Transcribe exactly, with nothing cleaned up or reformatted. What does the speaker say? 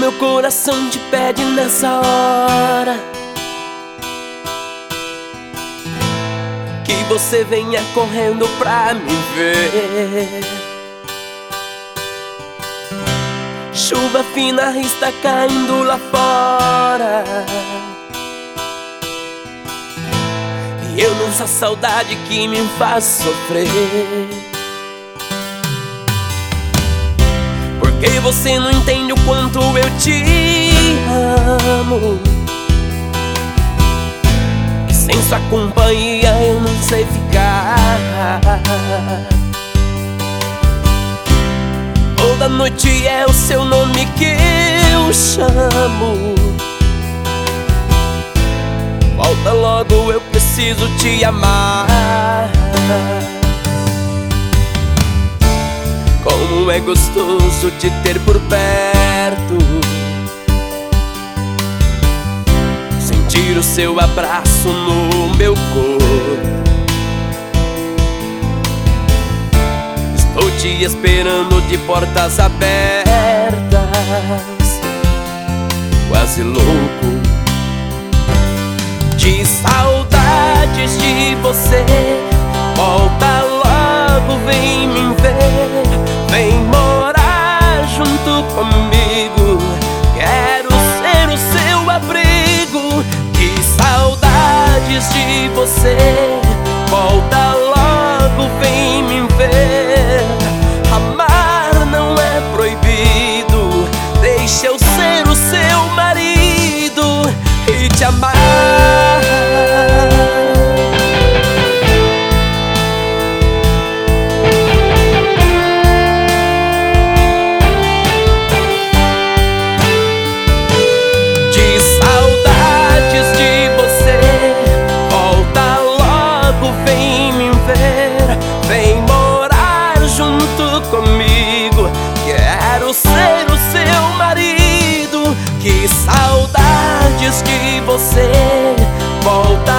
meu coração te pede nessa hora que você venha correndo pra me ver. Chuva fina está caindo lá fora e eu nessa saudade que me faz sofrer. Porque você não entende o quanto eu te amo, e sem sua companhia eu não sei ficar. Toda noite é o seu nome que eu chamo. Volta logo, eu preciso te amar. Como é gostoso te ter por perto, sentir o seu abraço no meu corpo. Estou te esperando de portas abertas, quase louco de saudades de você. Volta logo, vem me ver, vem morar junto comigo. Quero ser o seu abrigo. Que saudades de você. Volta logo, vem me ver. Amar não é proibido. Deixa eu ser o seu marido e te amar. Vem morar junto comigo. Quero ser o seu marido. Que saudades de você. Volta